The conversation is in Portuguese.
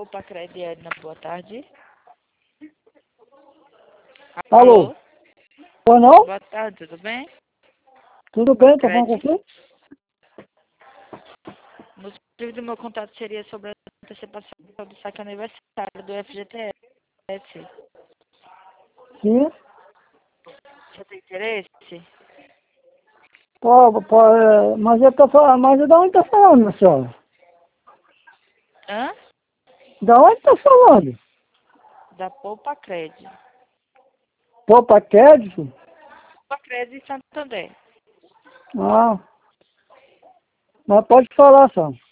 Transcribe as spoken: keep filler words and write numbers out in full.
Poupa Crédito, Edna, boa tarde. Alô? Alô? Ou não? Boa tarde, tudo bem? Tudo bem? Tá falando com Crédito. quem? O motivo do meu contato seria sobre a antecipação do saque aniversário do F G T S. Sim. Você tem interesse? Pô, pô, é, mas eu tô falando, mas de onde tá falando, minha senhora? Hã? Da onde tá falando? Da Poupa Crédito. Pô, pra crédito? Poupa Crédito em Santo André. Ah. Mas pode falar, só.